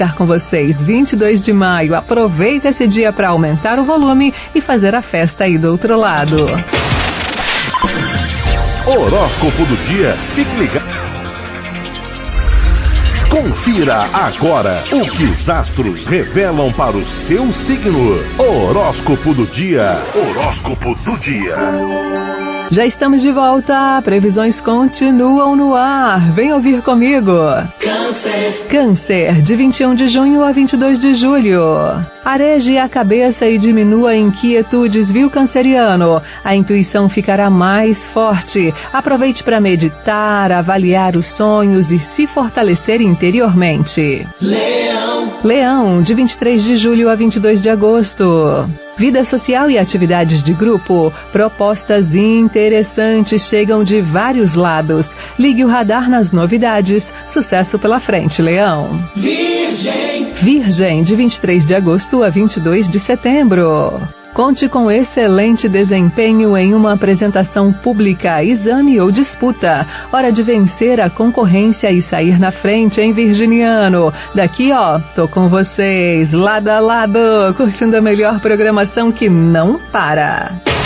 estar com vocês, 22 de maio. Aproveita esse dia para aumentar o volume e fazer a festa aí do outro lado. Horóscopo do dia, fique ligado. Confira agora o que os astros revelam para o seu signo. Horóscopo do dia. Horóscopo do dia. Já estamos de volta, previsões continuam no ar. Vem ouvir comigo. Câncer, de 21 de junho a 22 de julho. Areje a cabeça e diminua inquietudes, viu, canceriano? A intuição ficará mais forte. Aproveite para meditar, avaliar os sonhos e se fortalecer interiormente. Leão, de 23 de julho a 22 de agosto. Vida social e atividades de grupo. Propostas interessantes chegam de vários lados. Ligue o radar nas novidades. Sucesso pela frente, Leão. Virgem, de 23 de agosto a 22 de setembro. Conte com excelente desempenho em uma apresentação pública, exame ou disputa. Hora de vencer a concorrência e sair na frente, hein, virginiano? Daqui, tô com vocês, lado a lado, curtindo a melhor programação que não para.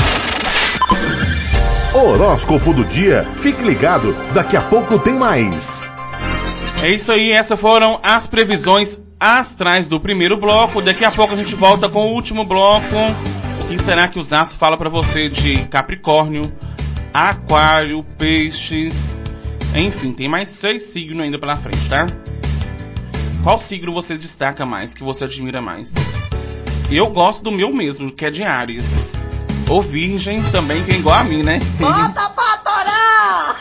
Horóscopo do dia, fique ligado, daqui a pouco tem mais. É isso aí, essas foram as previsões astrais do primeiro bloco. Daqui a pouco a gente volta com o último bloco. O que será que os astros falam para você de Capricórnio, Aquário, Peixes, enfim, tem mais 6 signos ainda pela frente, tá? Qual signo você destaca mais, que você admira mais? Eu gosto do meu mesmo, que é de Áries. Ou Virgem também, que é igual a mim, né? Bota pra torar!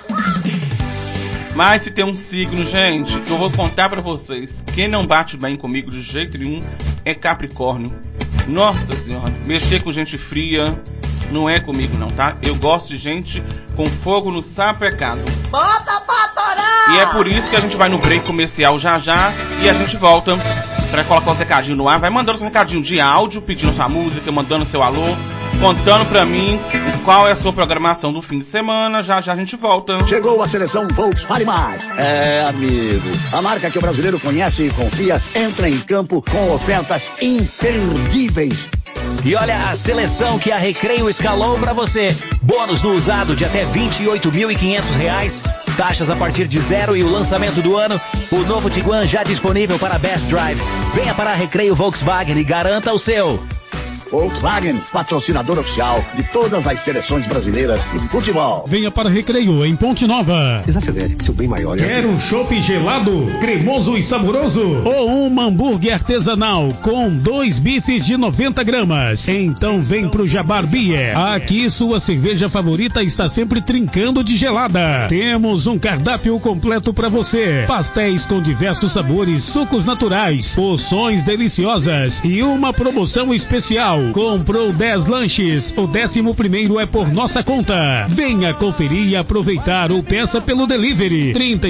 Mas se tem um signo, gente, que eu vou contar pra vocês, quem não bate bem comigo de jeito nenhum é Capricórnio. Nossa senhora, mexer com gente fria não é comigo não, tá? Eu gosto de gente com fogo no sapecado. Bota pra torar! E é por isso que a gente vai no break comercial já e a gente volta pra colocar os recadinhos no ar. Vai mandando seu recadinho de áudio, pedindo sua música, mandando seu alô, contando pra mim qual é a sua programação do fim de semana. Já a gente volta. Chegou a seleção Volks Fale Mais. É, amigo, a marca que o brasileiro conhece e confia entra em campo com ofertas imperdíveis. E olha a seleção que a Recreio escalou pra você. Bônus no usado de até R$28.500. Taxas a partir de 0 e o lançamento do ano. O novo Tiguan já disponível para Best Drive. Venha para a Recreio Volkswagen e garanta o seu. Volkswagen, patrocinador oficial de todas as seleções brasileiras de futebol. Venha para Recreio, em Ponte Nova. Desacelere, seu bem maior. Quer um chopp gelado, cremoso e saboroso? Ou um hambúrguer artesanal com 2 bifes de 90 gramas? Então vem pro Jabar Beer. Aqui sua cerveja favorita está sempre trincando de gelada. Temos um cardápio completo para você. Pastéis com diversos sabores, sucos naturais, porções deliciosas e uma promoção especial. Comprou 10 lanches, o 11º é por nossa conta. Venha conferir e aproveitar ou peça pelo delivery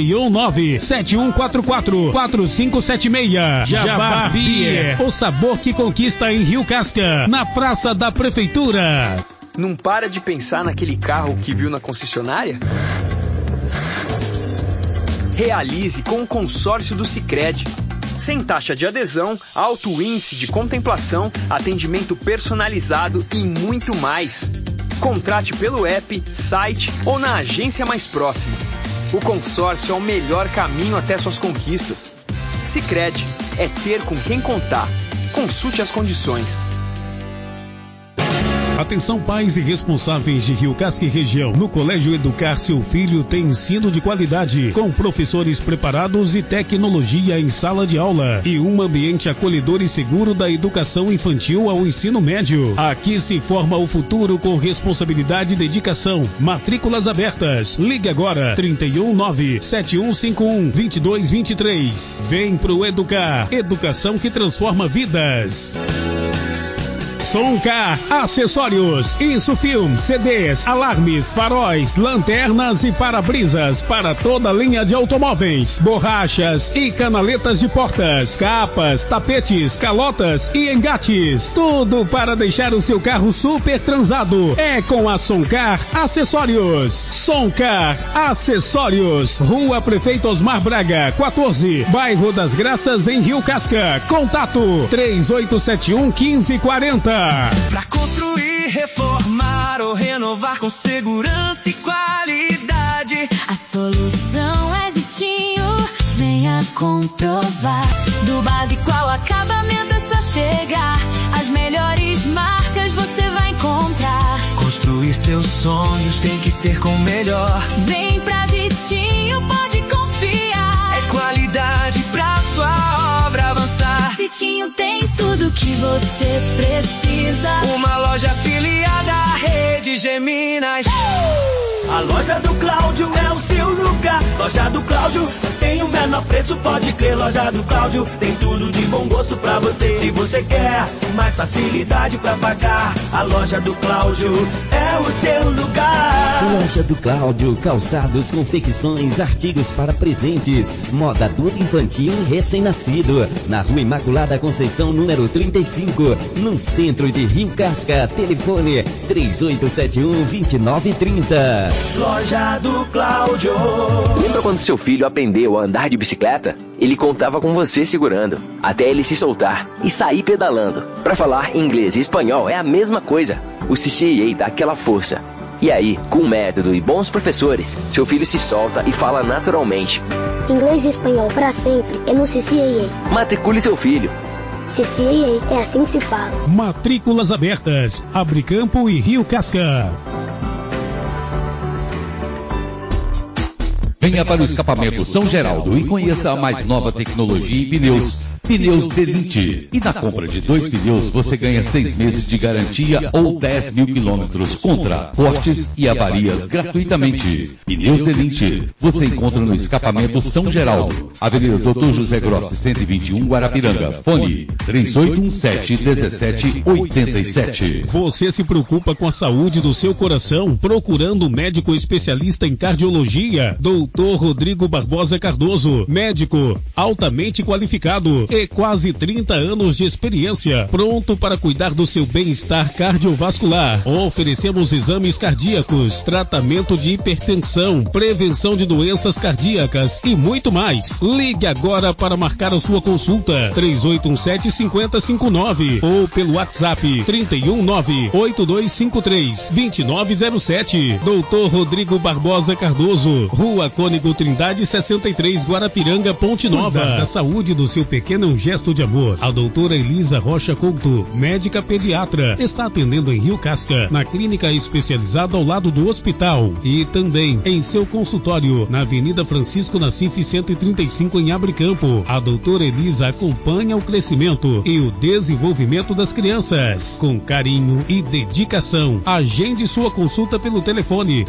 319-7144-4576. Jabar Beer, o sabor que conquista em Rio Casca, na Praça da Prefeitura. Não para de pensar naquele carro que viu na concessionária? Realize com o consórcio do Sicredi. Sem taxa de adesão, alto índice de contemplação, atendimento personalizado e muito mais. Contrate pelo app, site ou na agência mais próxima. O consórcio é o melhor caminho até suas conquistas. Sicredi é ter com quem contar. Consulte as condições. Atenção pais e responsáveis de Rio Casca e região. No Colégio Educar seu filho tem ensino de qualidade, com professores preparados e tecnologia em sala de aula e um ambiente acolhedor e seguro da educação infantil ao ensino médio. Aqui se forma o futuro com responsabilidade e dedicação. Matrículas abertas. Ligue agora 319-7151-2223. Vem pro Educar. Educação que transforma vidas. Soncar, acessórios, Insufilm, CDs, alarmes, faróis, lanternas e para-brisas para toda linha de automóveis, borrachas e canaletas de portas, capas, tapetes, calotas e engates. Tudo para deixar o seu carro super transado. É com a Soncar Acessórios. Soncar Acessórios, Rua Prefeito Osmar Braga, 14, Bairro das Graças, em Rio Casca. Contato 3871-1540. Pra construir, reformar ou renovar com segurança e qualidade, a solução é Zitinho, venha comprovar. Do básico ao acabamento é só chegar, as melhores marcas você vai encontrar. Construir seus sonhos tem que ser com o melhor. Vem pra Zitinho, pode confiar. É qualidade pra sua obra avançar. Zitinho tem tudo que você precisa. Uma loja afiliada à Rede Geminas. A loja do Cláudio é o seu lugar. Loja do Cláudio tem o menor preço, pode crer. Loja do Cláudio tem tudo de bom gosto pra você. Se você quer mais facilidade pra pagar, a loja do Cláudio é o seu lugar. Loja do Cláudio, calçados, confecções, artigos para presentes, moda adulto, infantil e recém-nascido. Na Rua Imaculada Conceição, número 35, no centro de Rio Casca. Telefone 3871-2930. Loja do Cláudio. Lembra quando seu filho aprendeu a andar de bicicleta? Ele contava com você segurando, até ele se soltar e sair pedalando. Para falar inglês e espanhol é a mesma coisa. O CCAA dá aquela força. E aí, com método e bons professores, seu filho se solta e fala naturalmente. Inglês e espanhol para sempre é no CCAA. Matricule seu filho. CCAA, é assim que se fala. Matrículas abertas, Abricampo e Rio Casca. Venha para o escapamento São Geraldo e conheça a mais nova tecnologia em pneus. Pneus Delinte. E na compra de 2 pneus você ganha 6 meses de garantia ou 10 mil quilômetros contra cortes e avarias gratuitamente. Pneus Delinte. Você encontra no escapamento São Geraldo, Avenida Dr. José Grossi, 121, Guarapiranga. Fone 3817-1787. Você se preocupa com a saúde do seu coração? Procurando um médico especialista em cardiologia? Dr. Rodrigo Barbosa Cardoso. Médico altamente qualificado e quase 30 anos de experiência, pronto para cuidar do seu bem-estar cardiovascular. Oferecemos exames cardíacos, tratamento de hipertensão, prevenção de doenças cardíacas e muito mais. Ligue agora para marcar a sua consulta, 3817-5059 ou pelo WhatsApp 319-8253-2907. Dr. Rodrigo Barbosa Cardoso, Rua Cônego Trindade 63, Guarapiranga, Ponte Nova. Cuidar da saúde do seu pequeno é um gesto de amor. A doutora Elisa Rocha Couto, médica pediatra, está atendendo em Rio Casca, na clínica especializada ao lado do hospital e também em seu consultório, na Avenida Francisco Nassif 135, em Abricampo. A doutora Elisa acompanha o crescimento e o desenvolvimento das crianças com carinho e dedicação. Agende sua consulta pelo telefone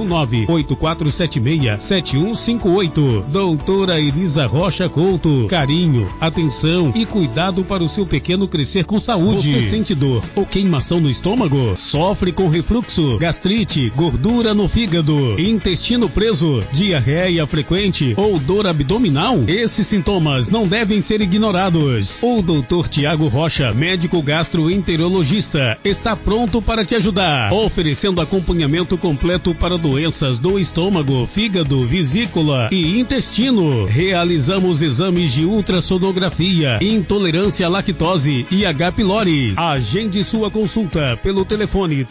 319-8476-7158. Doutora Elisa Rocha Couto, carinho, atenção e cuidado para o seu pequeno crescer com saúde. Você sente dor ou queimação no estômago? Sofre com refluxo, gastrite, gordura no fígado, intestino preso, diarreia frequente ou dor abdominal? Esses sintomas não devem ser ignorados. O Dr. Tiago Rocha, médico gastroenterologista, está pronto para te ajudar, oferecendo acompanhamento completo para doenças do estômago, fígado, vesícula e intestino. Realizamos exames de ultrassonografia, intolerância à lactose e H. pylori. Agende sua consulta pelo telefone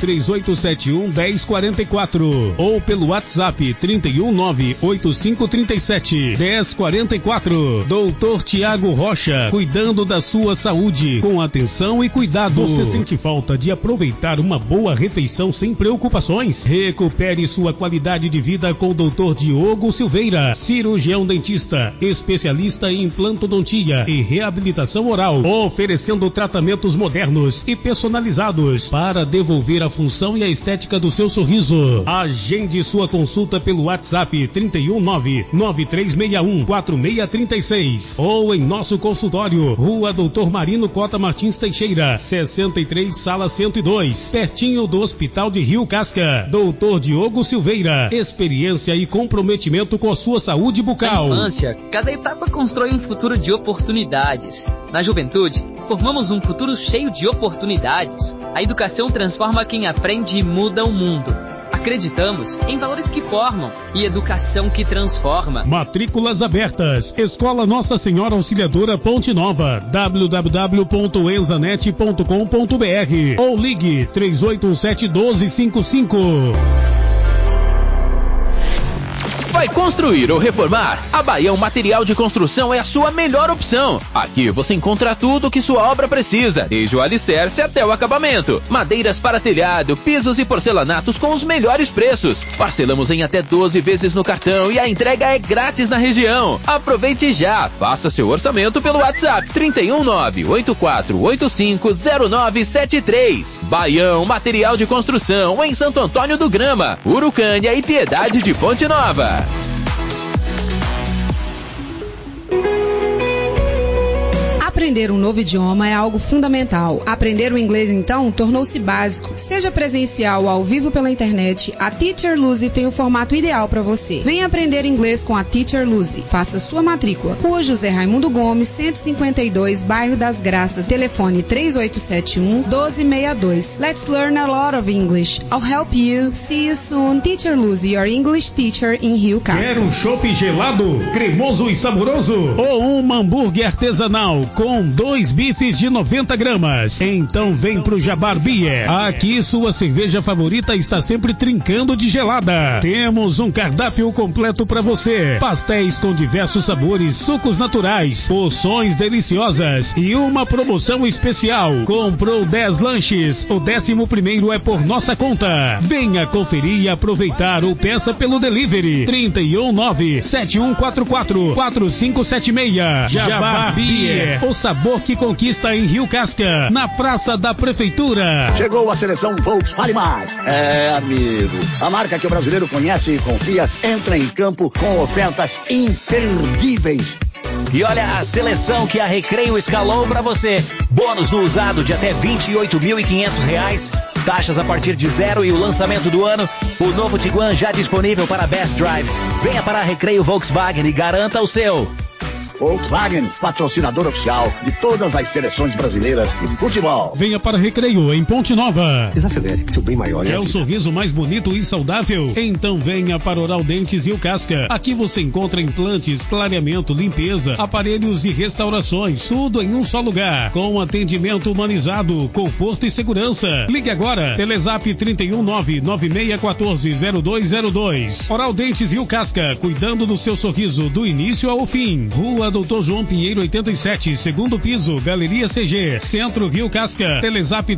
3871-1044 ou pelo WhatsApp 319-8537-1044. Doutor Tiago Rocha, cuidando da sua saúde com atenção e cuidado. Você sente falta de aproveitar uma boa refeição sem preocupações? Recupere sua qualidade de vida com o Dr. Diogo Silveira, cirurgião dentista, especialista em implantodontia e reabilitação oral, oferecendo tratamentos modernos e personalizados para devolver a função e a estética do seu sorriso. Agende sua consulta pelo WhatsApp 319-9361-4636 ou em nosso consultório, Rua Doutor Marino Cota Martins Teixeira, 63, Sala 102, pertinho do Hospital de Rio Casca. Doutor Diogo Silveira, experiência e comprometimento com a sua saúde bucal. Na infância, cada etapa constrói um futuro de oportunidades. Na juventude, formamos um futuro cheio de oportunidades. A educação transforma quem aprende e muda o mundo. A Acreditamos em valores que formam e educação que transforma. Matrículas abertas. Escola Nossa Senhora Auxiliadora Ponte Nova. www.enzanet.com.br ou ligue 3817-1255. Vai construir ou reformar? A Baião Material de Construção é a sua melhor opção. Aqui você encontra tudo o que sua obra precisa, desde o alicerce até o acabamento. Madeiras para telhado, pisos e porcelanatos com os melhores preços. Parcelamos em até 12 vezes no cartão e a entrega é grátis na região. Aproveite já, faça seu orçamento pelo WhatsApp 319-8485-0973. Baião Material de Construção em Santo Antônio do Grama, Urucânia e Piedade de Ponte Nova. Aprender um novo idioma é algo fundamental. Aprender o inglês, então, tornou-se básico. Seja presencial ou ao vivo pela internet, a Teacher Lucy tem o formato ideal para você. Venha aprender inglês com a Teacher Lucy. Faça sua matrícula. Rua José Raimundo Gomes, 152, Bairro das Graças. Telefone 3871-1262. Let's learn a lot of English. I'll help you. See you soon. Teacher Lucy, your English teacher in Rio Casca. Quer um chopp gelado, cremoso e saboroso? Ou um hambúrguer artesanal com 2 bifes de 90 gramas. Então vem pro Jabar Beer. Aqui sua cerveja favorita está sempre trincando de gelada. Temos um cardápio completo para você. Pastéis com diversos sabores, sucos naturais, porções deliciosas e uma promoção especial. Comprou 10 lanches, o 11º é por nossa conta. Venha conferir e aproveitar ou peça pelo delivery 319-7144-4576. Jabar Beer, o sabor que conquista em Rio Casca, na Praça da Prefeitura. Chegou a seleção Volkswagen. Amigo, a marca que o brasileiro conhece e confia entra em campo com ofertas imperdíveis. E olha a seleção que a Recreio escalou para você. Bônus no usado de até R$28.500. Taxas a partir de 0 e o lançamento do ano. O novo Tiguan já disponível para Best Drive. Venha para a Recreio Volkswagen e garanta o seu. Volkswagen, patrocinador oficial de todas as seleções brasileiras de futebol. Venha para Recreio, em Ponte Nova. Desacelere, seu bem maior. Quer o sorriso mais bonito e saudável? Então venha para Oral Dentes e o Casca. Aqui você encontra implantes, clareamento, limpeza, aparelhos e restaurações. Tudo em um só lugar. Com atendimento humanizado, conforto e segurança. Ligue agora. Telezap 319-9614-0202. Oral Dentes e o Casca. Cuidando do seu sorriso do início ao fim. Rua Doutor João Pinheiro 87, segundo piso, Galeria CG, Centro Rio Casca. Telezap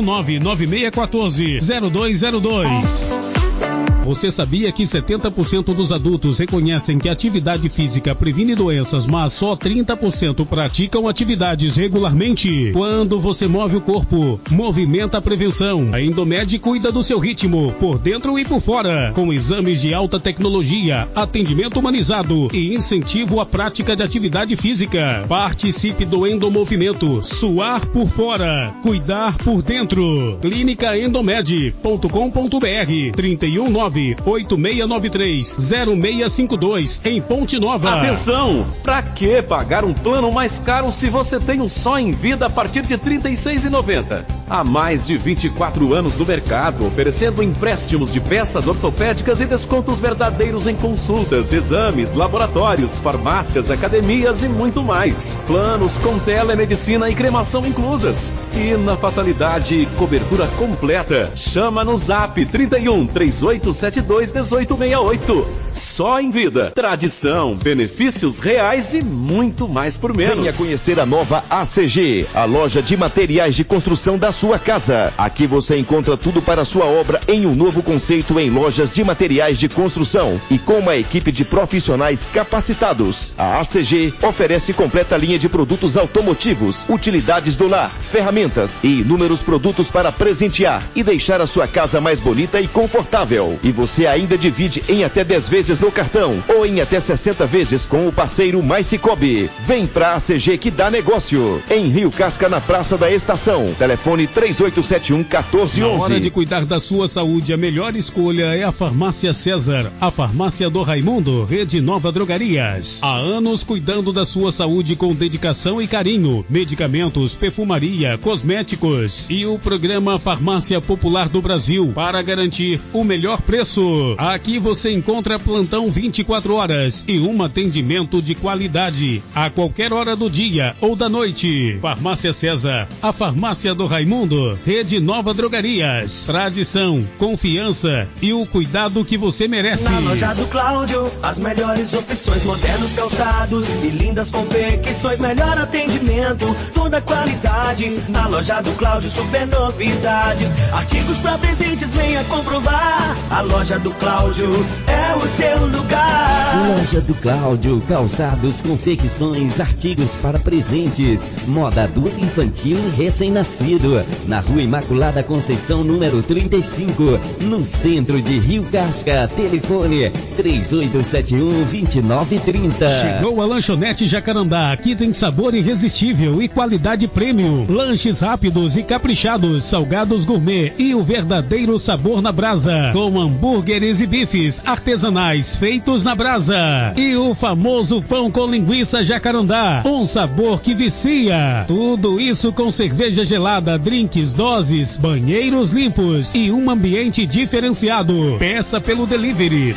319-9614-0202. Você sabia que 70% dos adultos reconhecem que a atividade física previne doenças, mas só 30% praticam atividades regularmente? Quando você move o corpo, movimenta a prevenção. A Endomed cuida do seu ritmo, por dentro e por fora, com exames de alta tecnologia, atendimento humanizado e incentivo à prática de atividade física. Participe do Endomovimento. Suar por fora, cuidar por dentro. Clínicaendomed.com.br 319-8693-0652 em Ponte Nova. Atenção! Pra que pagar um plano mais caro se você tem um só em vida a partir de R$ 36,90? Há mais de 24 anos no mercado, oferecendo empréstimos de peças ortopédicas e descontos verdadeiros em consultas, exames, laboratórios, farmácias, academias e muito mais. Planos com telemedicina e cremação inclusas. E na fatalidade, cobertura completa. Chama no Zap 31-3872-1868. Só em vida. Tradição, benefícios reais e muito mais por menos. Venha conhecer a nova ACG, a loja de materiais de construção da sua casa. Aqui você encontra tudo para a sua obra em um novo conceito em lojas de materiais de construção e com uma equipe de profissionais capacitados. A ACG oferece completa linha de produtos automotivos, utilidades do lar, ferramentas e inúmeros produtos para presentear e deixar a sua casa mais bonita e confortável. E você ainda divide em até 10 vezes no cartão ou em até 60 vezes com o parceiro Mais Cicobi. Vem pra ACG que dá negócio. Em Rio Casca, na Praça da Estação. Telefone Telefone 3871-1411. Na hora de cuidar da sua saúde, a melhor escolha é a Farmácia César, a farmácia do Raimundo, Rede Nova Drogarias. Há anos cuidando da sua saúde com dedicação e carinho. Medicamentos, perfumaria, cosméticos e o programa Farmácia Popular do Brasil para garantir o melhor preço. Aqui você encontra plantão 24 horas e um atendimento de qualidade a qualquer hora do dia ou da noite. Farmácia César, a farmácia do Raimundo, Rede Nova Drogarias. Tradição, confiança e o cuidado que você merece. Na loja do Cláudio, as melhores opções, modernos calçados e lindas confecções, melhor atendimento, toda qualidade. Na loja do Cláudio, super novidades, artigos para presentes, venha comprovar. A loja do Cláudio é o seu lugar. Loja do Cláudio, calçados, confecções, artigos para presentes, moda adulto, infantil e recém-nascido. Na Rua Imaculada Conceição, número 35, no centro de Rio Casca. Telefone 3871-2930. Chegou a Lanchonete Jacarandá. Aqui tem sabor irresistível e qualidade premium. Lanches rápidos e caprichados, salgados gourmet e o verdadeiro sabor na brasa. Com hambúrgueres e bifes artesanais feitos na brasa. E o famoso pão com linguiça Jacarandá. Um sabor que vicia. Tudo isso com cerveja gelada, drinks, doses, banheiros limpos e um ambiente diferenciado. Peça pelo delivery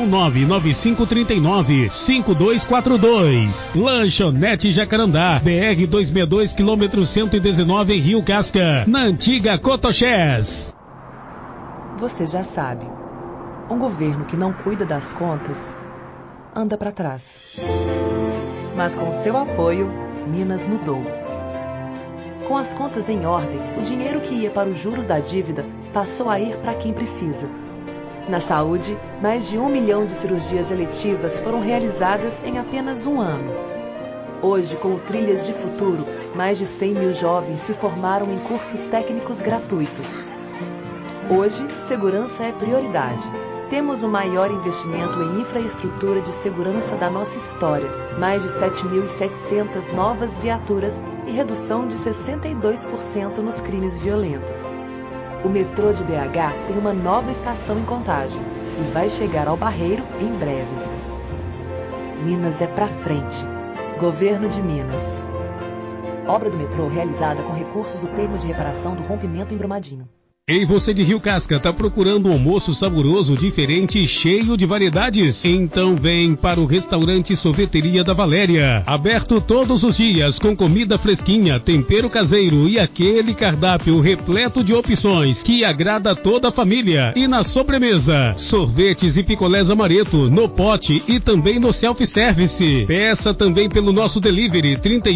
31995395242. Lanchonete Jacarandá, BR 262, quilômetro 119 em Rio Casca, na antiga Cotoxés. Você já sabe, um governo que não cuida das contas anda para trás. Mas com seu apoio, Minas mudou. Com as contas em ordem, o dinheiro que ia para os juros da dívida passou a ir para quem precisa. Na saúde, mais de 1 milhão de cirurgias eletivas foram realizadas em apenas um ano. Hoje, com o Trilhas de Futuro, mais de 100 mil jovens se formaram em cursos técnicos gratuitos. Hoje, segurança é prioridade. Temos o maior investimento em infraestrutura de segurança da nossa história, mais de 7.700 novas viaturas e redução de 62% nos crimes violentos. O metrô de BH tem uma nova estação em Contagem e vai chegar ao Barreiro em breve. Minas é pra frente. Governo de Minas. Obra do metrô realizada com recursos do termo de reparação do rompimento em Brumadinho. Ei, você de Rio Casca, tá procurando um almoço saboroso, diferente e cheio de variedades? Então vem para o restaurante Sorveteria da Valéria. Aberto todos os dias, com comida fresquinha, tempero caseiro e aquele cardápio repleto de opções que agrada toda a família. E na sobremesa, sorvetes e picolés amaretto, no pote e também no self-service. Peça também pelo nosso delivery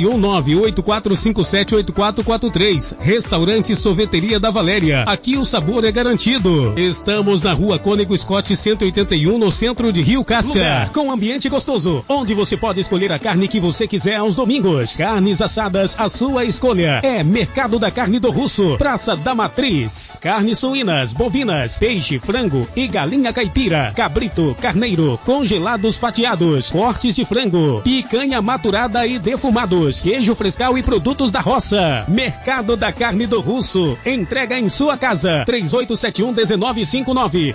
319-8457-8443. Restaurante Sorveteria da Valéria. Aqui o sabor é garantido. Estamos na Rua Cônego Scott 181, no centro de Rio Casca. Lugar com ambiente gostoso, onde você pode escolher a carne que você quiser aos domingos. Carnes assadas, a sua escolha. É Mercado da Carne do Russo, Praça da Matriz. Carnes suínas, bovinas, peixe, frango e galinha caipira, cabrito, carneiro, congelados fatiados, cortes de frango, picanha maturada e defumados, queijo frescal e produtos da roça. Mercado da Carne do Russo. Entrega em sua casa. 3871-1959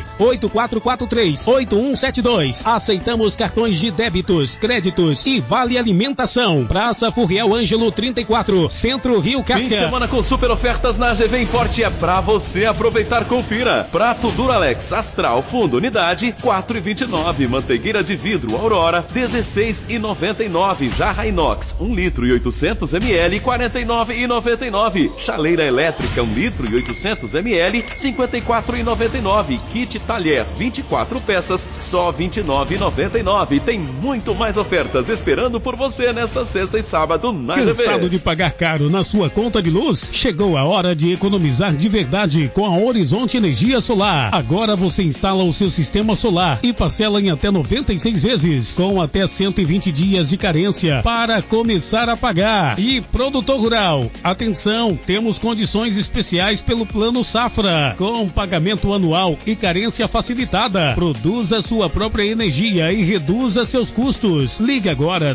98443-8172. Aceitamos cartões de débitos, créditos e vale alimentação. Praça Furriel Ângelo 34, Centro Rio Casca. Fim de semana com super ofertas na GV Import é pra você aproveitar. Confira. Prato Duralex Astral Fundo Unidade 4,29. Manteigueira de vidro Aurora 16,99. Jarra Inox 1 litro e 800 ml 49,99. Chaleira elétrica 1 litro e 800 ml, 54,99. Kit talher 24 peças, só 29,99. Tem muito mais ofertas esperando por você nesta sexta e sábado na GV. Cansado de pagar caro na sua conta de luz? Chegou a hora de economizar de verdade. verdade com a Horizonte Energia Solar. Agora você instala o seu sistema solar e parcela em até 96 vezes, com até 120 dias de carência para começar a pagar. E produtor rural, atenção, temos condições especiais pelo Plano Safra, com pagamento anual e carência facilitada. Produza sua própria energia e reduza seus custos. Ligue agora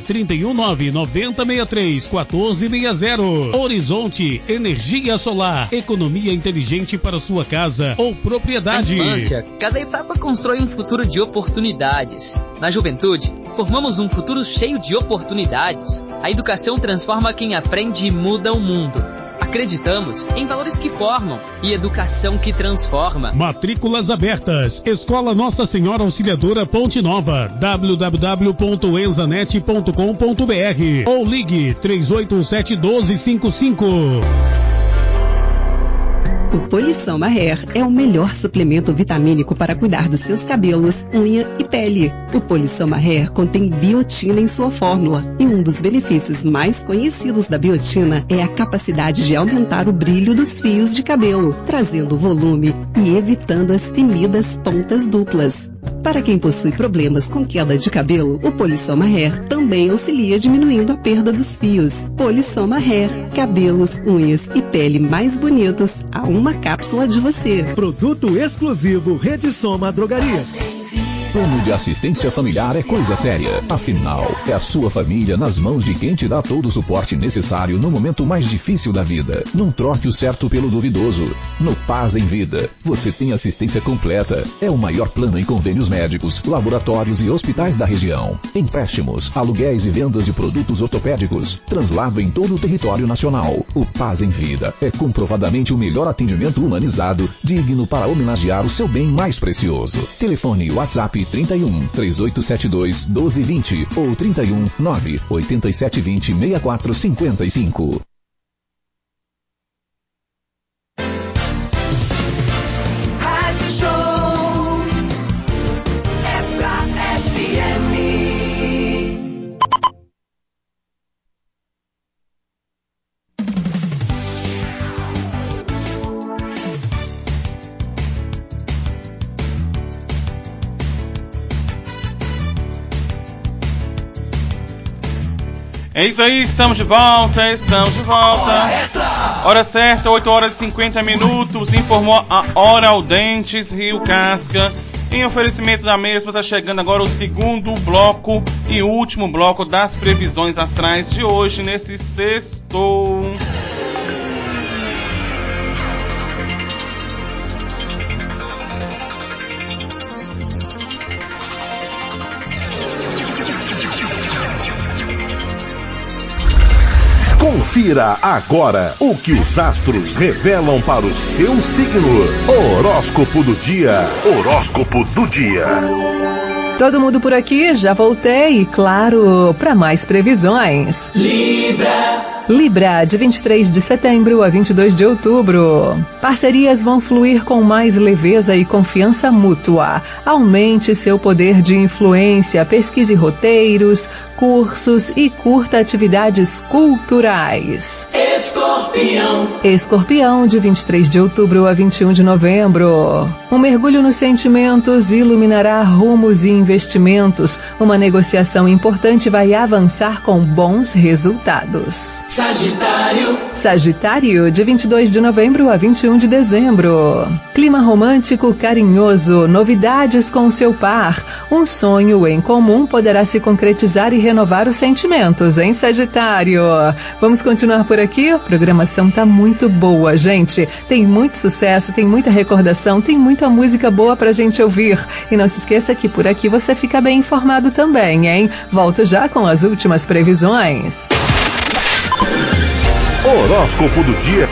319-9063-1460. Horizonte Energia Solar, economia inteligente para sua casa ou propriedade. Na infância, cada etapa constrói um futuro de oportunidades. Na juventude, formamos um futuro cheio de oportunidades. A educação transforma quem aprende e muda o mundo. Acreditamos em valores que formam e educação que transforma. Matrículas abertas. Escola Nossa Senhora Auxiliadora Ponte Nova. www.enzanet.com.br ou ligue 387-1255. O Polissoma Hair é o melhor suplemento vitamínico para cuidar dos seus cabelos, unha e pele. O Polissoma Hair contém biotina em sua fórmula e um dos benefícios mais conhecidos da biotina é a capacidade de aumentar o brilho dos fios de cabelo, trazendo volume e evitando as temidas pontas duplas. Para quem possui problemas com queda de cabelo, o Polissoma Hair também auxilia diminuindo a perda dos fios. Polissoma Hair, cabelos, unhas e pele mais bonitos a uma cápsula de você. Produto exclusivo Rede Soma Drogarias. Plano de assistência familiar é coisa séria. Afinal, é a sua família nas mãos de quem te dá todo o suporte necessário no momento mais difícil da vida. Não troque o certo pelo duvidoso. No Paz em Vida, você tem assistência completa. É o maior plano em convênios médicos, laboratórios e hospitais da região. Empréstimos, aluguéis e vendas de produtos ortopédicos. Translado em todo o território nacional. O Paz em Vida é comprovadamente o melhor atendimento humanizado, digno para homenagear o seu bem mais precioso. Telefone WhatsApp 31 3872 1220 ou 31 98720 6455. Rádio Show Extra FM. É isso aí, estamos de volta. Hora certa, 8 horas e 50 minutos, informou a Oral Dentes Rio Casca. Em oferecimento da mesma, está chegando agora o segundo bloco e último bloco das previsões astrais de hoje, nesse sexto. Confira agora o que os astros revelam para o seu signo. Horóscopo do dia. Horóscopo do dia. Todo mundo por aqui, já voltei, e claro, para mais previsões. Libra, de 23 de setembro a 22 de outubro. Parcerias vão fluir com mais leveza e confiança mútua. Aumente seu poder de influência, pesquise roteiros, cursos e curta atividades culturais. Escorpião, de 23 de outubro a 21 de novembro. Um mergulho nos sentimentos iluminará rumos e investimentos. Uma negociação importante vai avançar com bons resultados. Sagitário, de 22 de novembro a 21 de dezembro. Clima romântico carinhoso, novidades com seu par. Um sonho em comum poderá se concretizar e renovar os sentimentos, hein, Sagitário? Vamos continuar por aqui? A programação tá muito boa, gente. Tem muito sucesso, tem muita recordação, tem muita música boa pra gente ouvir. E não se esqueça que por aqui você fica bem informado também, hein? Volto já com as últimas previsões. Horóscopo do dia.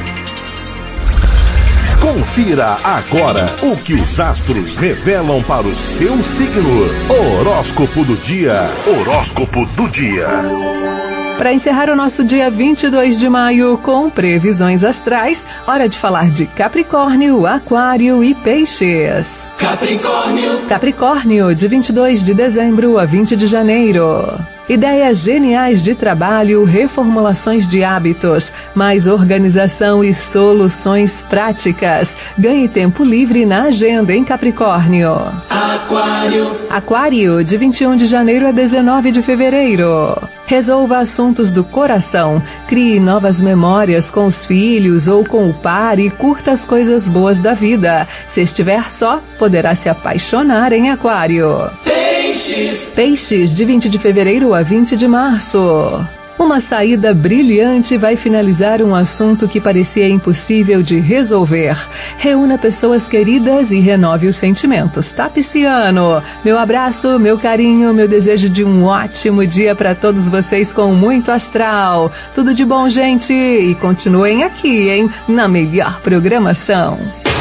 Confira agora o que os astros revelam para o seu signo. Horóscopo do dia. Horóscopo do dia. Para encerrar o nosso dia 22 de maio com previsões astrais, hora de falar de Capricórnio, Aquário e Peixes. Capricórnio, de 22 de dezembro a 20 de janeiro. Ideias geniais de trabalho, reformulações de hábitos, mais organização e soluções práticas. Ganhe tempo livre na agenda em Capricórnio. Aquário, de 21 de janeiro a 19 de fevereiro. Resolva assuntos do coração. Crie novas memórias com os filhos ou com o par e curta as coisas boas da vida. Se estiver só, poderá se apaixonar em Aquário. Peixes, de 20 de fevereiro a 20 de março. Uma saída brilhante vai finalizar um assunto que parecia impossível de resolver. Reúna pessoas queridas e renove os sentimentos. Tá, Pisciano? Meu abraço, meu carinho, meu desejo de um ótimo dia para todos vocês com muito astral. Tudo de bom, gente, e continuem aqui, hein, na melhor programação.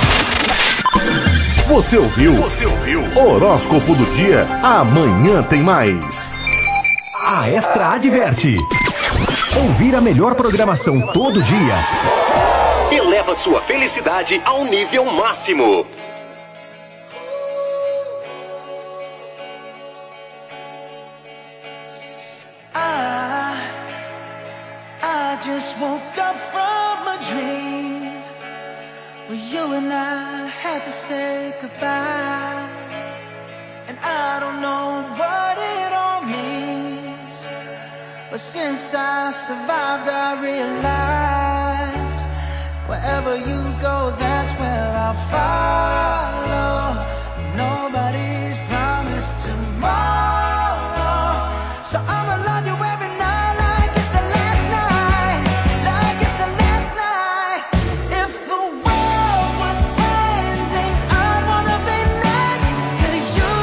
Você ouviu? Horóscopo do dia. Amanhã tem mais. A Extra adverte. Ouvir a melhor programação todo dia eleva sua felicidade ao nível máximo. I just woke up from a dream where you and I had to say goodbye, and I don't know what it all means, but since I survived I realized wherever you go, that's where I'll follow. Nobody's promised tomorrow, so I'ma love you every night like it's the last night, like it's the last night. If the world was ending, I wanna be next to you.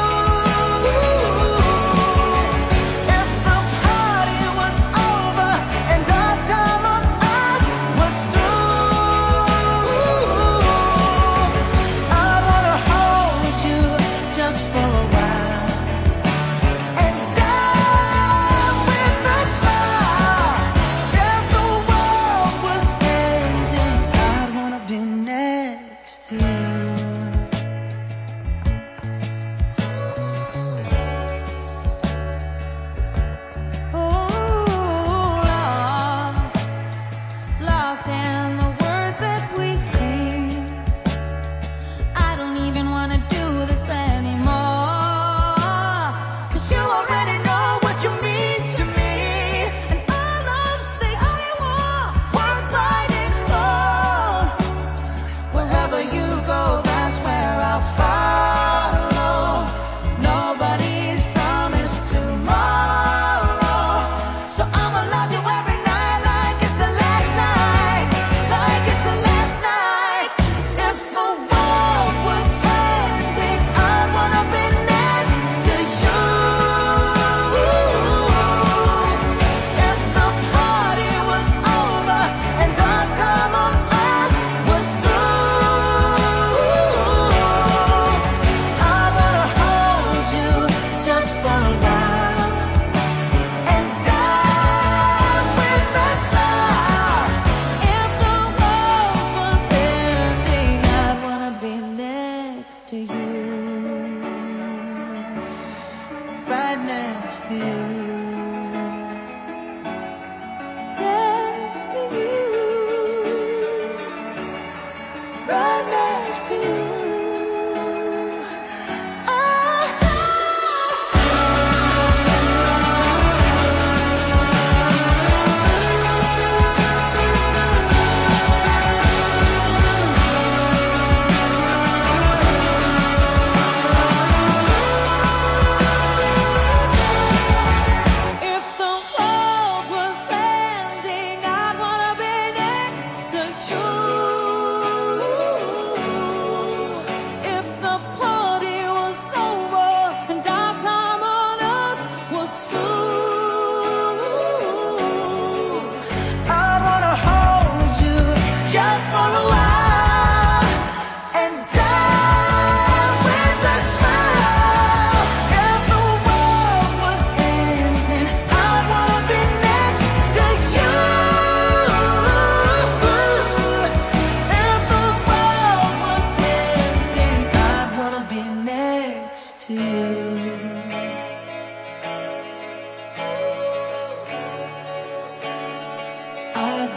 If the party was over and our time on earth was through, I wanna hold you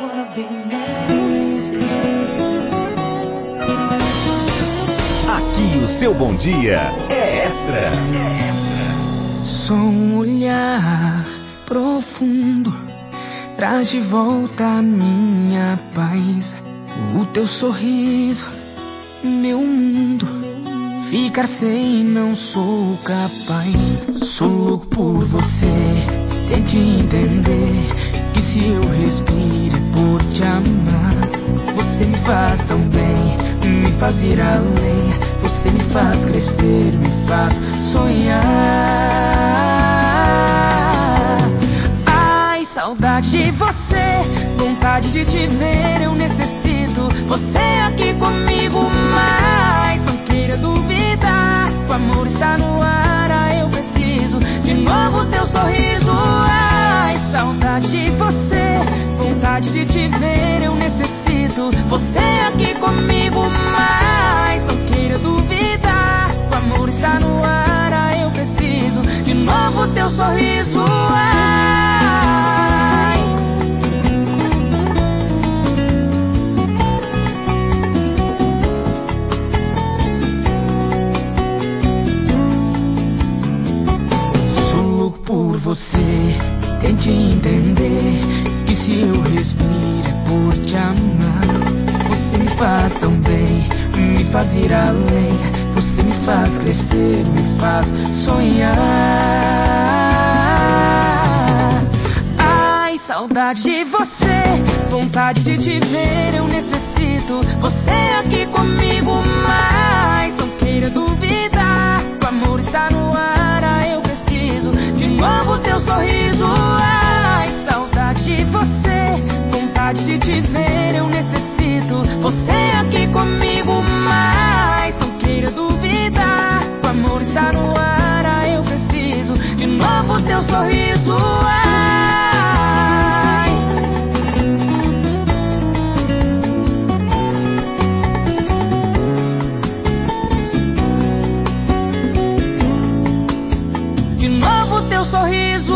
Aqui o seu bom dia é Extra. Só um olhar profundo traz de volta a minha paz. O teu sorriso, meu mundo. Ficar sem não sou capaz. Sou louco por você. Tente entender que se eu respiro é por te amar. Você me faz tão bem, me faz ir além. Você me faz crescer, me faz sonhar. Ai, saudade de você, vontade de te ver, eu necessito você aqui comigo mais. Não queira duvidar, o amor está no ar, eu preciso de novo teu sorriso. Ai, saudade de você, vontade de te ver, eu necessito você aqui comigo mais. Não queira duvidar, o amor está no ar, eu preciso de novo teu sorriso. Ai, sou louco por você. Tente entender que se eu respiro é por te amar. Você me faz tão bem, me faz ir além. Você me faz crescer, me faz sonhar. Ai, saudade de você, vontade de te ver, eu necessito você aqui comigo mais. Não queira duvidar, o amor está no ar, eu preciso de novo teu sorriso. Ai, saudade de você, vontade de te ver, eu necessito você aqui comigo mais. Não queira duvidar, o amor está no ar, eu preciso de novo teu sorriso. Ai, de novo teu sorriso.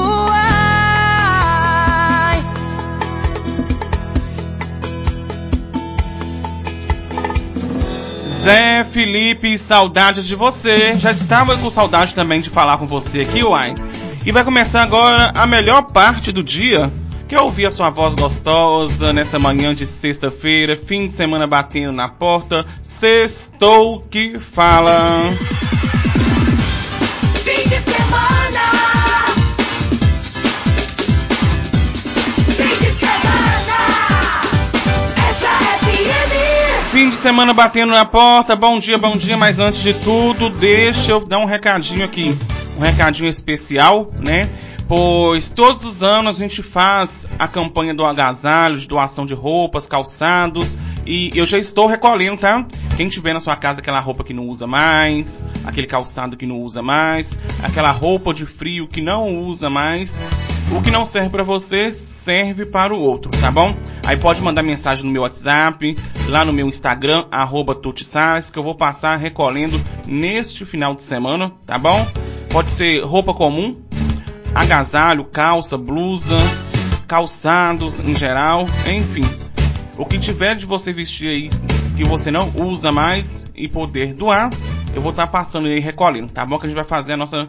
Ai, Zé Felipe, saudades de você. Já estava com saudade também de falar com você aqui, uai. E vai começar agora a melhor parte do dia, que é ouvir a sua voz gostosa nessa manhã de sexta-feira, fim de semana batendo na porta. Sextou que fala. Fim de semana. Fim de semana. Essa é FM. Fim de semana batendo na porta, bom dia, mas antes de tudo, deixa eu dar um recadinho aqui, um recadinho especial, né? Pois todos os anos a gente faz a campanha do agasalho, de doação de roupas, calçados, e eu já estou recolhendo, tá? Quem tiver na sua casa aquela roupa que não usa mais, aquele calçado que não usa mais, aquela roupa de frio que não usa mais, o que não serve pra você serve para o outro, tá bom? Aí pode mandar mensagem no meu WhatsApp, lá no meu Instagram, @tutissas, que eu vou passar recolhendo neste final de semana, tá bom? Pode ser roupa comum, agasalho, calça, blusa, calçados em geral, enfim. O que tiver de você vestir aí, que você não usa mais e poder doar, eu vou estar passando aí recolhendo, tá bom? Que a gente vai fazer a nossa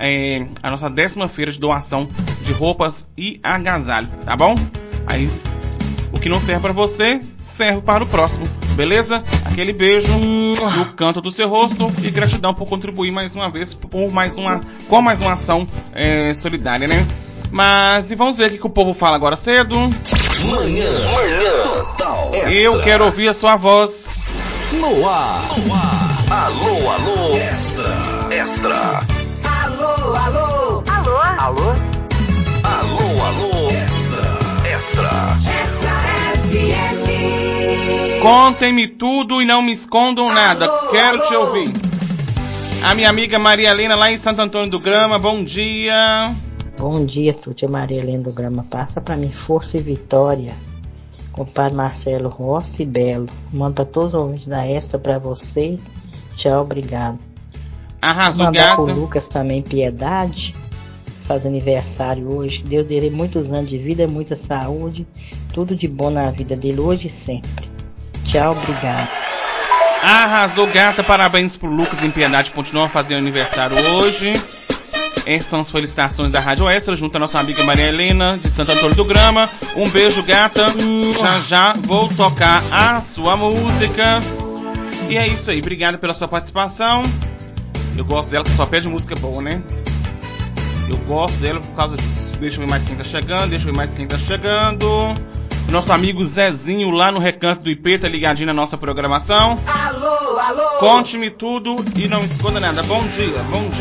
10ª feira de doação de roupas e agasalho, tá bom? Aí, o que não serve para você, serve para o próximo, beleza? Aquele beijo no canto do seu rosto e gratidão por contribuir mais uma vez com mais uma ação solidária, né? Mas e vamos ver o que o povo fala agora cedo. Manhã Total Extra. Eu quero ouvir a sua voz. No ar. Alô, alô. Extra. Alô, alô. Alô. Alô. Alô, alô. Extra. Extra FM. Contem-me tudo e não me escondam nada. Quero te ouvir. A minha amiga Maria Helena lá em Santo Antônio do Grama, bom dia. Bom dia, Tuti, Maria Helena do Grama. Passa pra mim força e vitória. Compadre Marcelo Rossi e Belo. Manda todos os ouvintes da Extra pra você. Tchau, obrigado. Arrasou, manda gata. pro Lucas também, piedade. faz aniversário hoje. Que Deus dê ele muitos anos de vida, muita saúde, tudo de bom na vida dele hoje e sempre. Tchau, obrigado. Arrasou, gata. Parabéns pro Lucas em Piedade, continua fazendo aniversário hoje. Essas são as felicitações da Rádio Extra, junto à nossa amiga Maria Helena, de Santo Antônio do Grama. Um beijo, gata. Já vou tocar a sua música. E é isso aí, obrigado pela sua participação. Eu gosto dela, que só pede música boa, né? Eu gosto dela por causa disso. Deixa eu ver mais quem tá chegando. O nosso amigo Zezinho, lá no Recanto do IP, tá ligadinho na nossa programação. Alô, alô. Conte-me tudo e não esconda nada. Bom dia.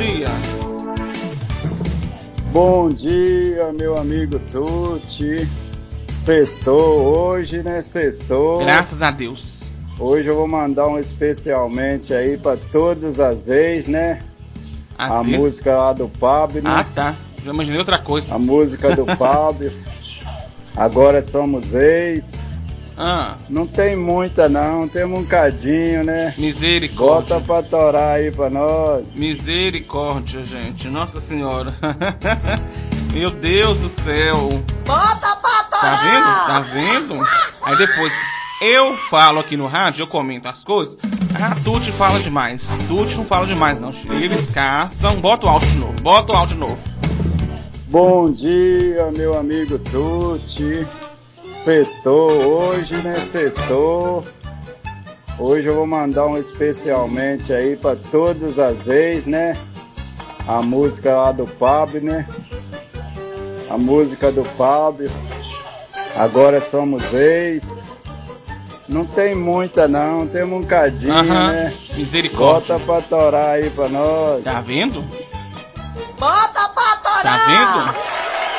Bom dia, meu amigo Tuti. Sextou hoje, né? Sextou. Graças a Deus. Hoje eu vou mandar um especialmente aí pra todas as ex, né? A música lá do Pablo, né? Ah, tá. Já imaginei outra coisa. A música do Pablo. Agora somos ex. Não tem muita não, temos um cadinho, né? Misericórdia. Bota pra torar aí pra nós. Misericórdia, gente. Nossa Senhora. Meu Deus do céu. Bota pra torar. Tá vendo? Aí depois eu falo aqui no rádio, eu comento as coisas. A Tuti fala demais. Tuti não fala demais não. Eles caçam. Bota o áudio de novo. Bom dia, meu amigo Tuti. Sextou hoje, né? Sextou. Hoje eu vou mandar um especialmente aí pra todas as ex, né? A música lá do Pablo, né? A música do Pablo. Agora somos ex. Não tem muita não, temos um cadinho, né? Misericórdia. Bota pra torar aí pra nós. Tá vendo? Bota pra torar. Tá vendo?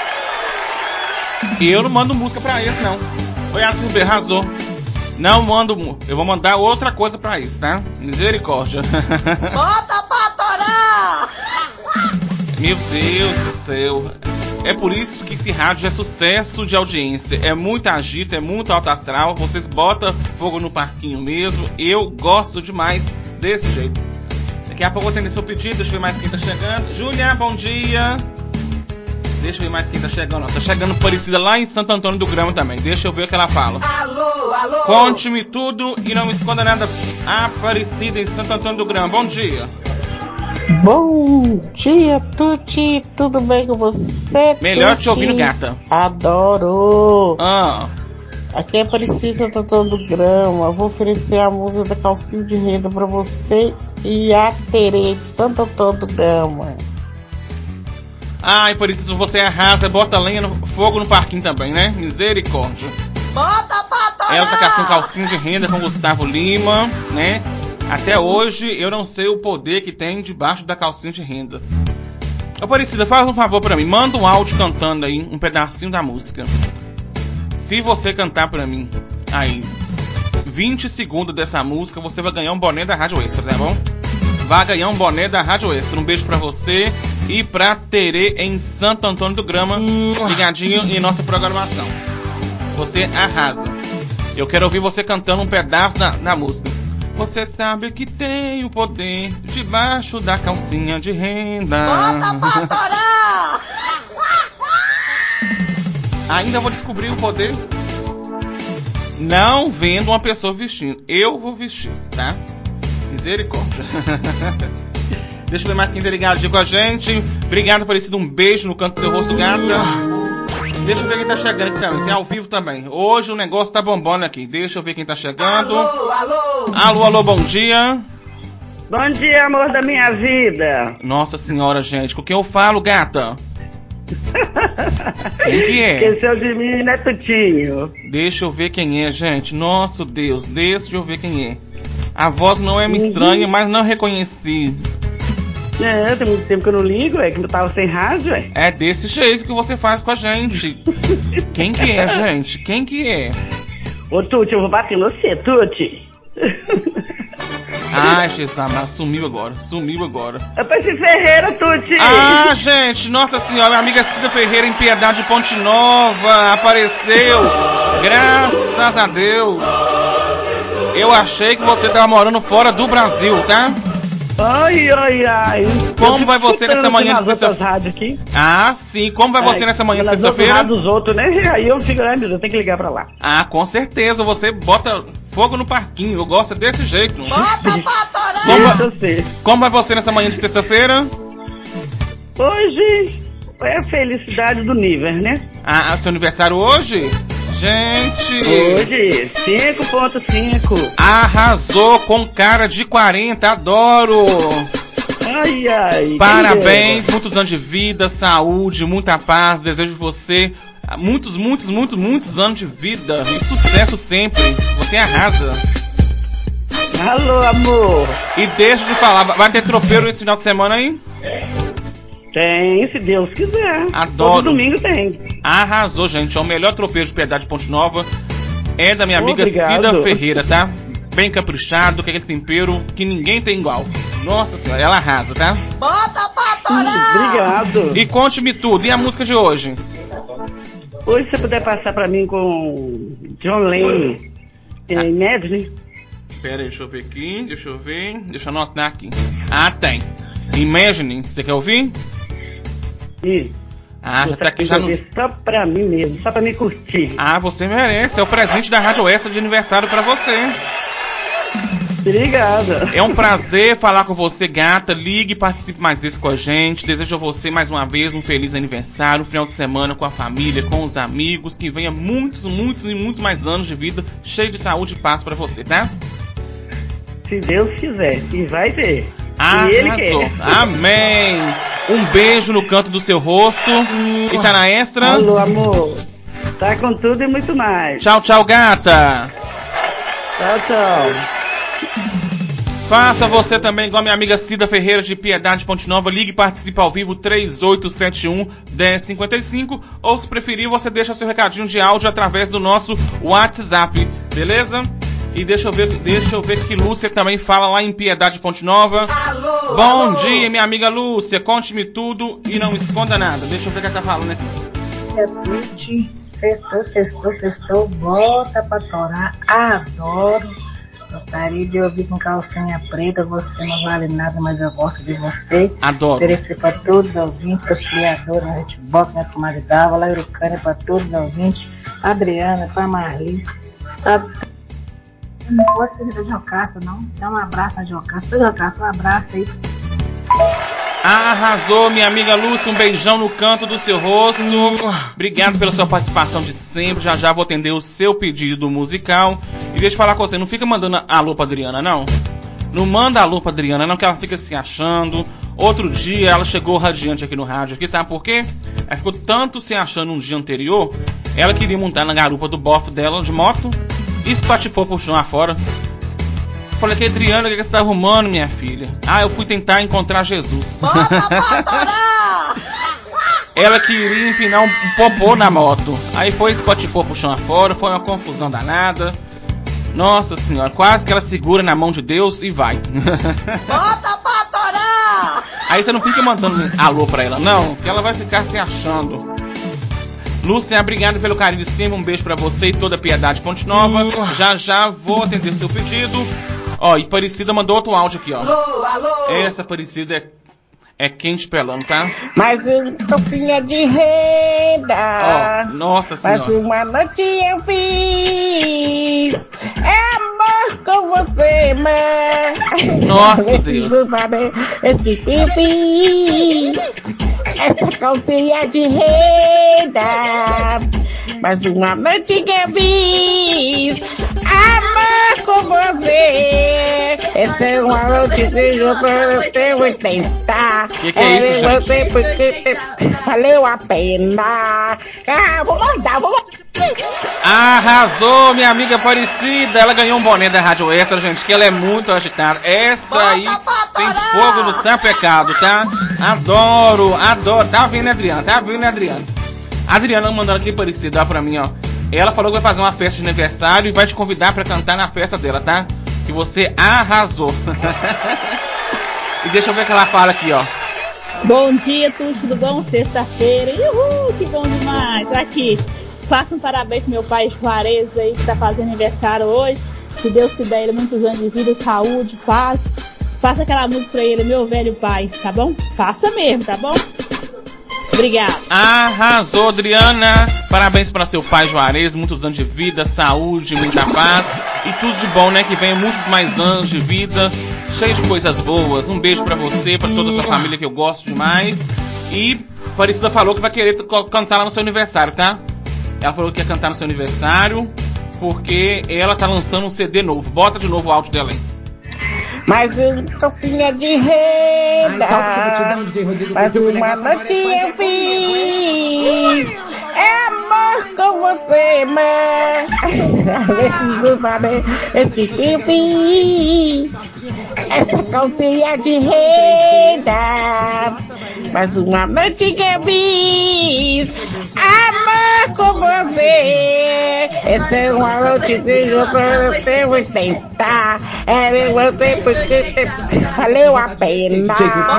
Eu não mando música pra eles, não. Foi assim, arrasou. Não mando. Eu vou mandar outra coisa pra eles, tá? Misericórdia. Bota pra torar. Meu Deus do céu. É por isso que esse rádio é sucesso de audiência. É muito agito, é muito alto astral. Vocês botam fogo no parquinho mesmo. Eu gosto demais desse jeito. Daqui a pouco eu vou atender seu pedido. Deixa eu ver mais quem tá chegando. Júlia, bom dia. Deixa eu ver mais quem tá chegando. Tá chegando Aparecida lá em Santo Antônio do Grama também. Deixa eu ver o que ela fala. Alô, alô. Conte-me tudo e não esconda nada. Aparecida em Santo Antônio do Grama. Bom dia. Bom dia, Tuti. Tudo bem com você? Melhor te ouvindo, gata. Adoro. Aqui é Aparecida Santo Antônio do Grama. Vou oferecer a música da Calcinha de Renda pra você e a Tere de Santo Antônio do Grama. Ai, Aparecida, você arrasa, bota lenha no fogo no parquinho também, né? Misericórdia. Bota pra torar! Ela tá caçando Calcinha de Renda com Gustavo Lima, né? Até hoje eu não sei o poder que tem debaixo da calcinha de renda. Aparecida, faz um favor pra mim, manda um áudio cantando aí, um pedacinho da música. Se você cantar pra mim aí 20 segundos dessa música, você vai ganhar um boné da Rádio Extra, tá bom? Vai ganhar um boné da Rádio Extra. Um beijo pra você e pra Tere em Santo Antônio do Grama, ligadinho em nossa programação. Você arrasa. Eu quero ouvir você cantando um pedaço da música. Você sabe que tem o poder debaixo da calcinha de renda. Bota pra torar! Ainda vou descobrir o poder não vendo uma pessoa vestindo. Eu vou vestir, tá? Misericórdia. Deixa eu ver mais quem tá ligadinho com a gente. Obrigado, Aparecido. Um beijo no canto do seu rosto, gata. Deixa eu ver quem tá chegando aqui também. Tem ao vivo também. Hoje o negócio tá bombando aqui. Deixa eu ver quem tá chegando. Alô, alô. Alô, alô, bom dia. Bom dia, amor da minha vida. Nossa senhora, gente. Com quem eu falo, gata? Quem que é? Esqueceu de mim, né, Tutinho? Deixa eu ver quem é, gente. Nossa Deus, deixa eu ver quem é. A voz não é me estranha, mas não reconheci. É, tem muito tempo que eu não ligo, que eu tava sem rádio, É desse jeito que você faz com a gente. Quem que é, gente? Quem que é? Ô, Tuti, eu vou bater no você, Tuti. Ai, Jesus, sumiu agora. É pra esse Ferreira, Tuti. Ah, gente, nossa senhora, minha amiga Cida Ferreira em Piedade de Ponte Nova apareceu. Graças a Deus. Eu achei que você tava morando fora do Brasil, tá? Ai. Como vai você nessa manhã de sexta-feira? Ah, sim. Como vai você nessa manhã de sexta-feira? Dos outros, né? Aí eu fico, ai meu Deus, eu tenho que ligar pra lá. Ah, com certeza. Você bota fogo no parquinho. Eu gosto desse jeito. Bota Como vai você nessa manhã de sexta-feira? Hoje é a felicidade do nível, né? Ah, seu aniversário hoje? Gente! Hoje, 5.5. Arrasou com cara de 40, adoro! Ai. Parabéns, muitos anos de vida, saúde, muita paz. Desejo você muitos anos de vida e sucesso sempre. Você arrasa. Alô, amor. E deixa de falar, vai ter tropeiro esse final de semana aí? Tem, se Deus quiser. Adoro. Todo domingo tem. Arrasou, gente. É o melhor tropeiro de Piedade de Ponte Nova. É da minha amiga Obrigado. Cida Ferreira, tá? Bem caprichado, com aquele tempero que ninguém tem igual. Nossa senhora, ela arrasa, tá? Bota pra torar! Obrigado. E conte-me tudo. E a música de hoje? Hoje, se você puder passar pra mim com John Lennon, Imagine. Pera aí, deixa eu ver aqui. Deixa eu anotar aqui. Ah, tem. Imagine. Você quer ouvir? Sim. Ah, já tá aqui já no... Só pra mim mesmo, só pra me curtir. Ah, você merece. É o presente da Rádio Extra de aniversário pra você. Obrigada. É um prazer falar com você, gata. Ligue e participe mais vezes com a gente. Desejo a você mais uma vez um feliz aniversário, um final de semana com a família, com os amigos. Que venha muitos mais anos de vida, cheio de saúde e paz pra você, tá? Se Deus quiser, e vai ter. Arrasou. Amém. Um beijo no canto do seu rosto. E tá na Extra? Alô, amor. Tá com tudo e muito mais. Tchau, tchau, gata. Tchau. Faça você também igual a minha amiga Cida Ferreira de Piedade Ponte Nova. Ligue e participe ao vivo 3871-1055. Ou se preferir, você deixa seu recadinho de áudio através do nosso WhatsApp. Beleza? E deixa eu ver que Lúcia também fala lá em Piedade Ponte Nova. Bom dia, minha amiga Lúcia. Conte-me tudo e não esconda nada. Deixa eu ver o que ela tá falando aqui. Sextou, bota pra torar. Adoro. Gostaria de ouvir com calcinha preta. Você não vale nada, mas eu gosto de você. Adoro. Oferecer pra todos os ouvintes, pra auxiliadora, a gente bota minha comadre Dava, lá Urucânia, pra todos os ouvintes. Adriana, pra Marli. Não posso esquecer da Jocasta, não. Dá um abraço na Jocasta. Jocasta, um abraço aí. Arrasou, minha amiga Lúcia. Um beijão no canto do seu rosto. Obrigado pela sua participação de sempre. Já vou atender o seu pedido musical. E deixa eu falar com você. Não fica mandando alô pra Adriana, não. Não manda alô pra Adriana, não, que ela fica se achando. Outro dia ela chegou radiante aqui no rádio. Aqui, sabe por quê? Ela ficou tanto se achando um dia anterior. Ela queria montar na garupa do bofe dela de moto. E espatifou pro chão afora. Falei que Adriana, o que você tá arrumando, minha filha? Ah, eu fui tentar encontrar Jesus. Ela queria empinar um popô na moto. Aí foi, espatifou pro chão afora. Foi uma confusão danada. Nossa senhora, quase que ela segura na mão de Deus e vai. Bota pra torar! Aí você não fica mandando alô pra ela, não, que ela vai ficar se achando. Lúcia, obrigado pelo carinho de sempre. Um beijo pra você e toda a Piedade Ponte Nova. Já vou atender seu pedido. Ó, e Aparecida mandou outro áudio aqui, ó. Alô. Essa Aparecida é quente pelando, tá? Mais uma calcinha de renda. Ó, nossa senhora. Mais uma noite eu fiz. É amor com você, mãe. Nossa, Deus. Essa calcinha de renda. Mais uma noite que eu fiz. Amor com você. Essa é uma noite que eu vou tentar. Que é isso, gente? Você porque valeu a pena. Vou mandar. Arrasou, minha amiga Aparecida. Ela ganhou um boné da Rádio Extra, gente, que ela é muito agitada. Essa aí tem fogo no sapecado, tá? Adoro. Tá vendo, Adriana? Adriana mandando aqui, Aparecida, ó, pra mim, ó. Ela falou que vai fazer uma festa de aniversário e vai te convidar pra cantar na festa dela, tá? Que você arrasou. E deixa eu ver o que ela fala aqui, ó. Bom dia, tudo bom? Sexta-feira. Uhul, que bom demais. Aqui, faça um parabéns pro meu pai Juarez aí, que tá fazendo aniversário hoje. Que Deus te dê ele muitos anos de vida, saúde, paz Faça aquela música pra ele, meu velho pai, tá bom? Faça mesmo, tá bom? Obrigada. Arrasou, Adriana. Parabéns para seu pai Juarez, muitos anos de vida, saúde, muita paz e tudo de bom, né? Que venha muitos mais anos de vida, cheio de coisas boas. Um beijo para você, para toda a sua família que eu gosto demais. E Aparecida falou que vai querer cantar lá no seu aniversário, tá? Ela falou que ia cantar no seu aniversário porque ela tá lançando um CD novo. Bota de novo o áudio dela aí. Mais uma calcinha de renda, mais uma noite eu vi, é amor com você, mãe. Esse que eu vi, essa calcinha de renda, mais uma noite que eu vi, amor com você. Essa é uma noite que eu vou tentar, é você porque valeu a pena.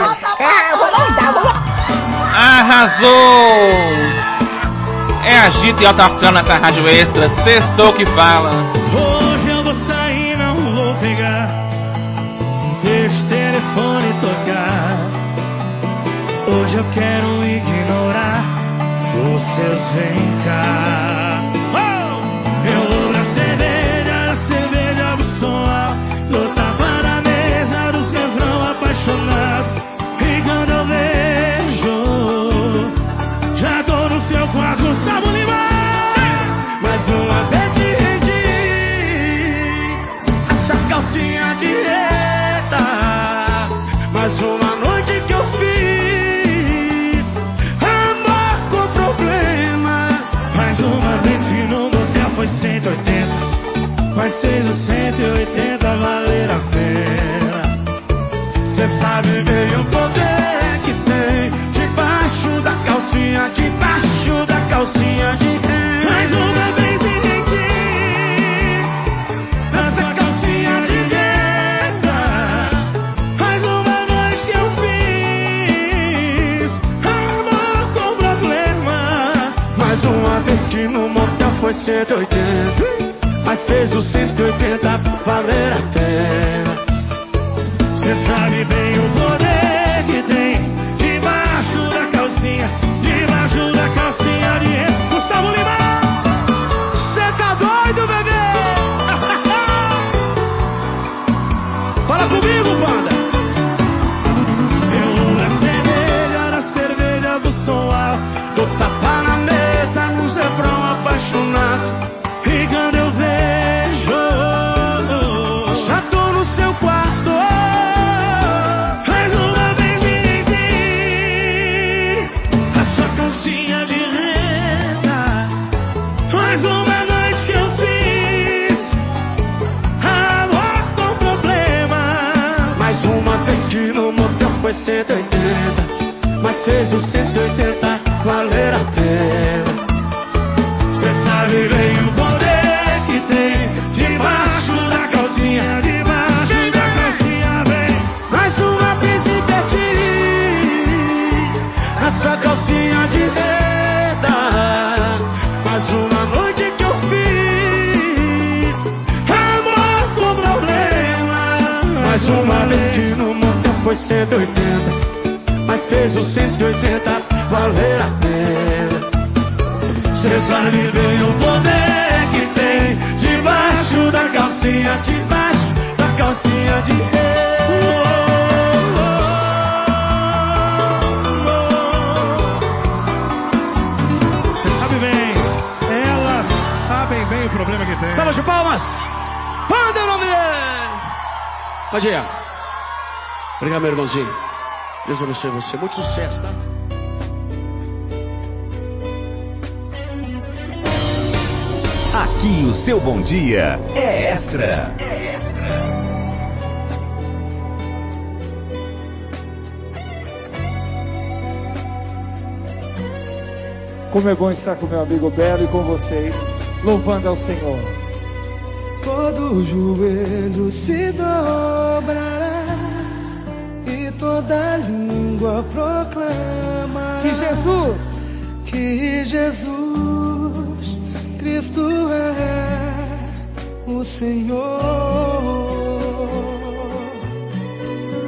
Arrasou! É agito e alto astral nessa rádio extra. Sextou que fala. Hoje eu vou sair, não vou pegar. Deixa o telefone tocar. Hoje eu quero ignorar os seus vem cá. Eu vou na cerveja do som alto, do tapa na mesa dos refrão apaixonado. E quando eu vejo, já tô no seu quarto, Gustavo Lima. Mais uma vez me rendi, essa calcinha de reta. Mais uma noite que eu fiz, amor com problema. Mais uma vez que no motel foi 180, mas fez o 180 valer a pena. Cê sabe bem o poder que tem debaixo da calcinha, debaixo da calcinha de renda. Mais uma vez entendi, essa calcinha de renda. Mais uma noite que eu fiz, amor com problema. Mais uma vez que no motel foi 180, mas fez o 180 valer a pena. Cê sabe bem o poder que tem debaixo da calcinha de renda. Gustavo Lima, cê tá doido, bebê? Fala comigo, banda. Eu vou na cerveja do som alto, do tapa na mesa, no zebrão apaixonado. E quando eu vejo, já tô no seu quarto. Mais uma vez me rendi, a sua calcinha de renda. Mais uma noite que eu fiz, amor com problema. Mais uma vez que no motel foi 180, mas fez o 180 valer a pena. Cê sabe bem o poder que tem debaixo da calcinha, debaixo da calcinha, vem. Mais uma vez me perdi, a sua calcinha de renda. Mais uma noite que eu fiz, amor com problema. Mais uma vez que no motel foi 180, mas fez o 180 valer a pena. Cê sabe bem o poder que tem debaixo da calcinha, debaixo da calcinha de Cê sabe bem, elas sabem bem o problema que tem. Salva de palmas! Manda o nome dele! Pode ir. Obrigado, meu irmãozinho. Deus abençoe você. Muito sucesso, tá? Aqui o seu bom dia é Extra. Como é bom estar com meu amigo Belo e com vocês, louvando ao Senhor. Todo joelho se dobrará e toda língua proclama que Jesus Cristo é o Senhor.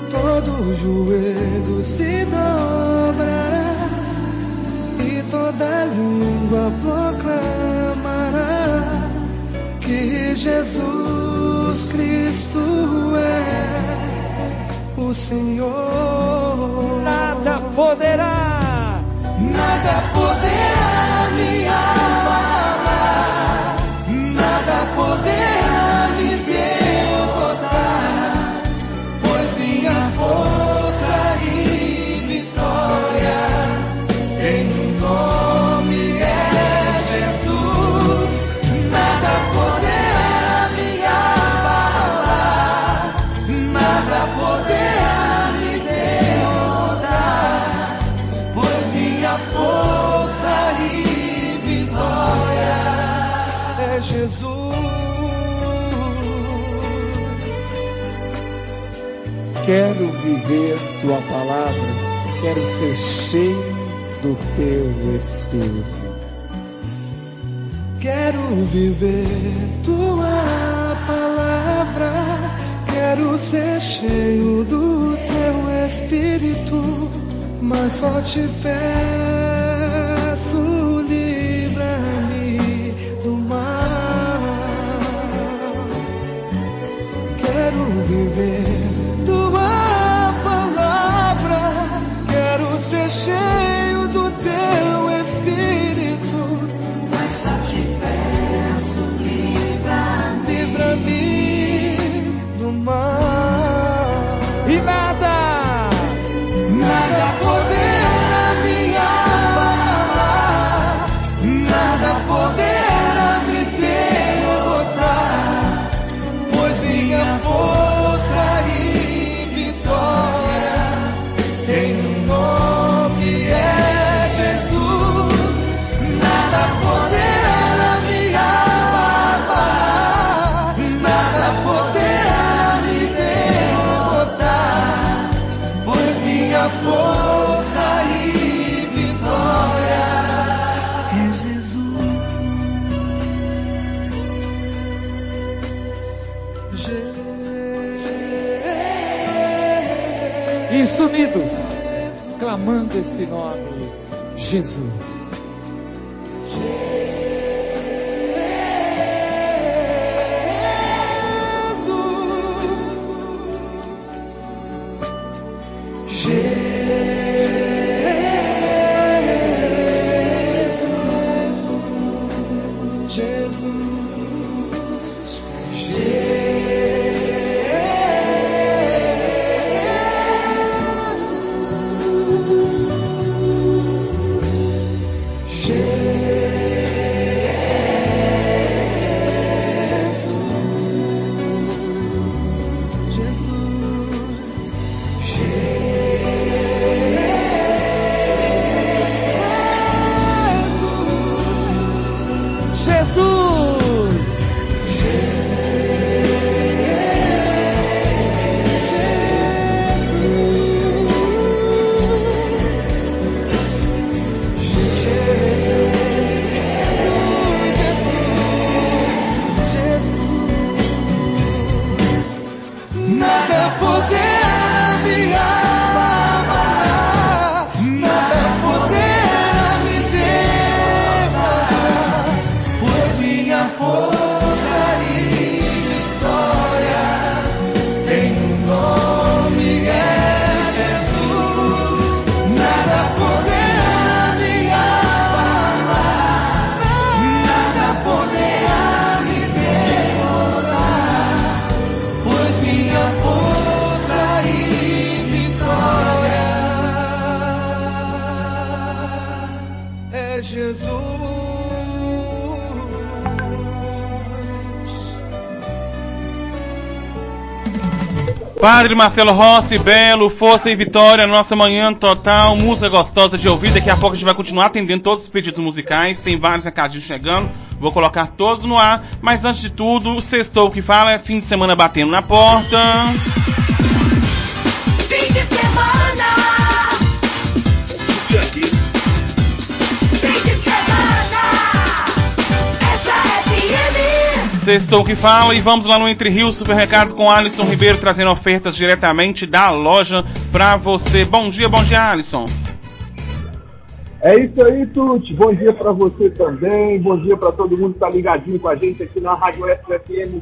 que Jesus Cristo é o Senhor. Nada poderá me abalar, nada poderá me derrotar, pois minha força e vitória em um nome é Jesus. Nada poderá me abalar, nada poderá me derrotar, pois minha força e vitória é Jesus. Quero viver tua palavra, quero ser cheio do teu Espírito. Quero viver tua palavra, quero ser cheio do teu Espírito, mas só te peço, livra-me do mal. Quero viver tua palavra, quero ser cheio do teu Espírito, mas só te peço, livra-me do mal. E nada poderá me abalar, nada poderá me derrotar, pois minha força e vitória em um nome é Jesus. Nada poderá me abalar, nada poderá me derrotar, pois minha força e vitória é Jesus. Isso, unidos, clamando esse nome, Jesus. Nada poderá me abalar, nada poderá me derrotar, pois minha força e vitória em um nome é Jesus. Nada poderá me abalar, nada poderá me derrotar, pois minha força e vitória é Jesus. Padre Marcelo Rossi, Belo, força e vitória, nossa manhã total, música gostosa de ouvir. Daqui a pouco a gente vai continuar atendendo todos os pedidos musicais, tem vários recadinhos chegando, vou colocar todos no ar, mas antes de tudo, o sextou que fala é fim de semana batendo na porta. Fim de semana. Fim de semana. Essa é FM. Sextou que fala e vamos lá no Entre Rios Supermercados com Alisson Ribeiro trazendo ofertas diretamente da loja pra você. Bom dia Alisson. É isso aí, Tuti. Bom dia para você também. Bom dia para todo mundo que está ligadinho com a gente aqui na Rádio FM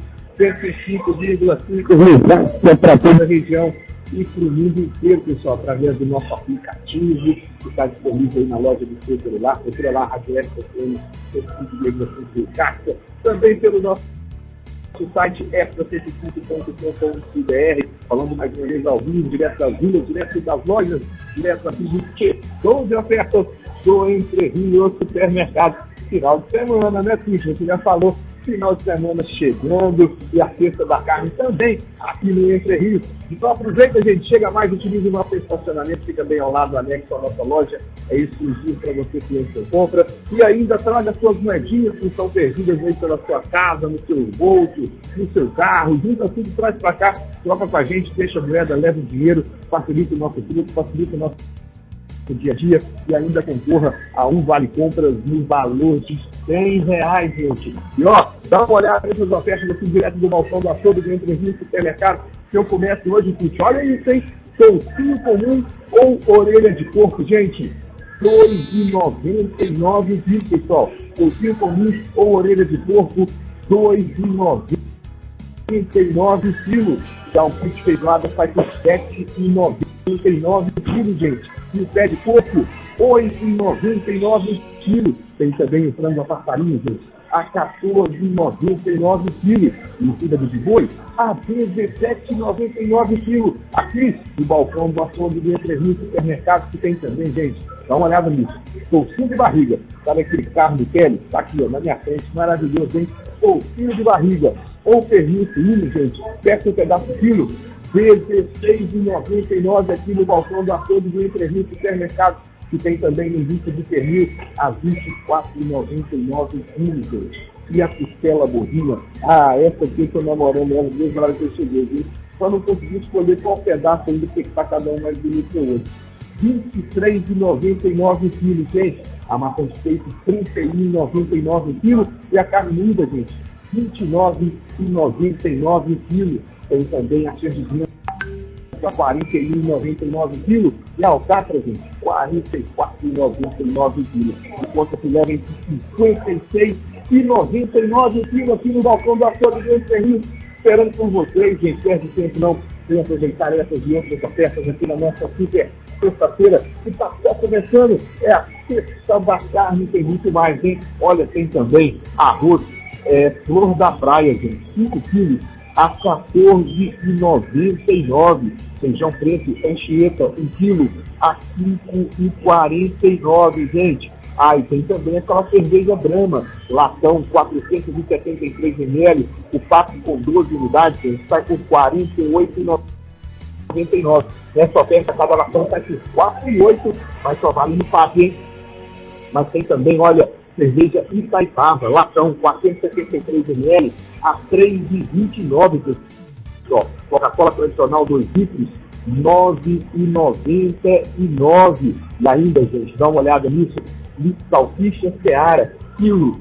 105,5 para toda a região e para o mundo inteiro, pessoal, através do nosso aplicativo que está disponível aí na loja do seu celular. Procura lá, Rádio FM 105,5. Também pelo nosso site f105.com.br, falando mais uma vez ao vivo, direto das vilas, direto das lojas, direto da Pibuque, de ofertas do Entre Rios Supermercado. Final de semana, né, Tuxo? Você já falou, final de semana chegando e a festa da carne também aqui no Entre Rios. Então aproveita, gente, chega mais, utilize o nosso estacionamento, fica bem ao lado, anexo à nossa loja, é exclusivo para você que sua compra. E ainda traga suas moedinhas que estão perdidas aí pela sua casa, no seu bolso, no seu carro, junta tudo, traz para cá, troca com a gente, deixa a moeda, leva o dinheiro, facilita o nosso truque, facilita o nosso dia a dia e ainda concorra a um vale-compras no valor de R$100, gente. E ó, dá uma olhada nessas ofertas aqui direto do balcão do açougue do Entre Rios Supermercado, que eu começo hoje, gente. Olha isso, hein? Toucinho comum ou orelha de porco, gente. R$2,99, viu, pessoal? Toucinho comum ou orelha de porco, R$2,99 quilos. Dá um kit de feijoada, sai por R$7,99 quilos, gente. E o pé de porco, R$8,99 quilos. Tem também o frango a passarinho, gente, a R$14,99 quilos. E o fígado de boi, a R$17,99 quilos. Aqui, no balcão do açougue do Entre Rios Supermercado, que tem também, gente. Dá uma olhada nisso. Toucinho de barriga. Sabe aquele carro do Kelly? Tá aqui, ó, na minha frente. Maravilhoso, hein? Toucinho de barriga. Ou pernil suíno, gente. Peça um pedaço de quilo. R$16,99 aqui no balcão do açougue do Entre Rios Supermercado, que tem também linguiça de pernil a R$24,99 quilos. E a costela bovina, essa aqui eu tô namorando ela desde a hora que eu cheguei, viu? Só não consegui escolher qual pedaço ainda, porque tá cada um mais bonito que o outro. R$23,99 quilos, gente. A maçã de peito, R$31,99 quilos. E a carne moída, gente, R$29,99 quilos. Tem também a chandizinha a R$41,99 quilos. E a alcatra, gente, R$44,99 quilos. Enquanto se leva entre R$56,99 quilos aqui no balcão do açougue do Entre Rios. Esperando por vocês, gente. Perde tempo não. Venha aproveitar essas e outras ofertas aqui na nossa super sexta-feira, que está só começando. É a sexta da carne, tem muito mais, hein? Olha, tem também arroz, flor da praia, gente, 5 quilos a R$14,99. Feijão preto, Anchieta, 1 quilo a R$5,49, gente. E tem também aquela cerveja Brahma, latão, 473 ml, o pack com 12 unidades, gente, sai por R$48,99. Nessa oferta, cada latão sai por R$4,8, mas só vale no pack, hein? Mas tem também, olha, cerveja Itaipava, latão, 473 ml, a R$3,29, pessoal. Coca-Cola tradicional 2 litros, R$9,99. E ainda, gente, dá uma olhada nisso, salsicha Seara, quilo,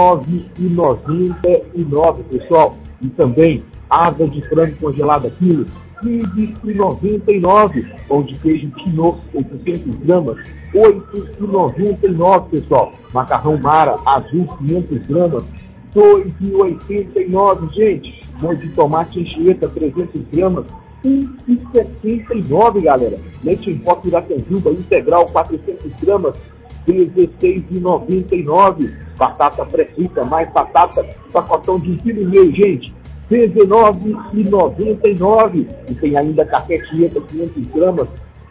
R$9,99, pessoal. E também, asa de frango congelada, quilo, R$15,99. Pão de queijo Pinot, 800 gramas, R$8,99, pessoal. Macarrão Mara, azul, 500 gramas, R$2,89, gente. Molho de tomate Anchieta, 300 gramas, R$1,79, galera. Leite em pó Piracanjuba, integral, 400 gramas, R$16,99. Batata pré-frita, mais batata, pacotão de 1,5 kg, gente, R$19,99. E tem ainda café Tieta, 500 gramas,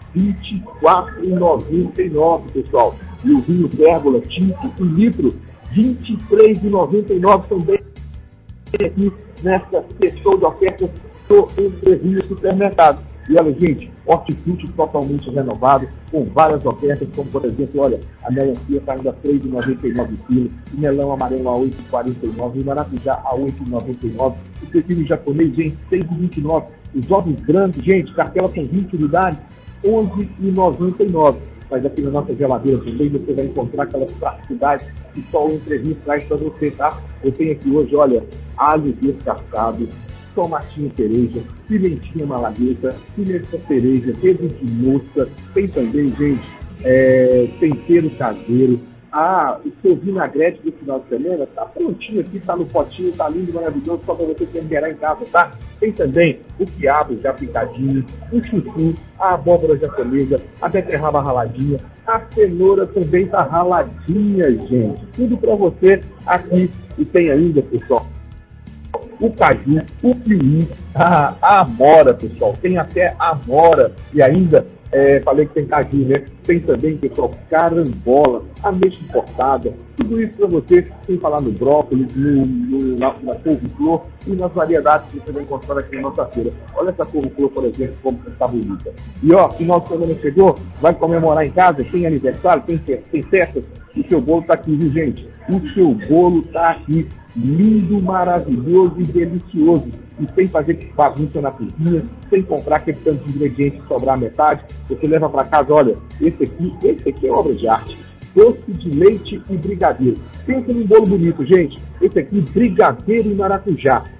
R$24,99, pessoal. E o vinho Pérgola tinto, 1 litro, R$23,99 também aqui nessa sessão de ofertas do Entre Rios Supermercado. E olha, gente, hortifruti totalmente renovado, com várias ofertas, como por exemplo, olha, a melancia está ainda a R$3,99 kg, o melão amarelo a R$8,49, o maracujá a R$8,99, o pepino japonês, gente, R$6,29, os ovos brancos, gente, cartela com 20 unidades, R$11,99. Mas aqui na nossa geladeira também você vai encontrar aquelas praticidades que só o Entre Rios traz para você, tá? Eu tenho aqui hoje, olha, alho descascado, tomatinho cereja, pimentinha malagueta, pimenta cereja, dedo de moça, tem também, gente, tempero caseiro. O seu vinagrete do final de semana tá prontinho aqui, tá no potinho, tá lindo, maravilhoso, só para você temperar em casa, tá? Tem também o quiabo já picadinho, o chuchu, a abóbora japonesa, a beterraba raladinha, a cenoura também tá raladinha, gente. Tudo para você aqui. E tem ainda, pessoal, o caju, o kiwi, a amora, pessoal. Tem até amora e ainda... falei que tem caju, né? Tem também, pessoal, carambola, ameixa importada, tudo isso para você, sem falar no brócolis, na couve-flor e nas variedades que você vai encontrar aqui na nossa feira. Olha essa couve-flor, por exemplo, como está bonita. E ó, final de semana chegou, vai comemorar em casa, tem aniversário, tem festas, o seu bolo está aqui, viu, gente? O seu bolo está aqui, lindo, maravilhoso e delicioso. E sem fazer bagunça na cozinha, sem comprar aquele tanto de ingredientes e sobrar metade, você leva para casa, olha, esse aqui é obra de arte. Doce de leite e brigadeiro. Pensa num bolo bonito, gente. Esse aqui, brigadeiro e maracujá.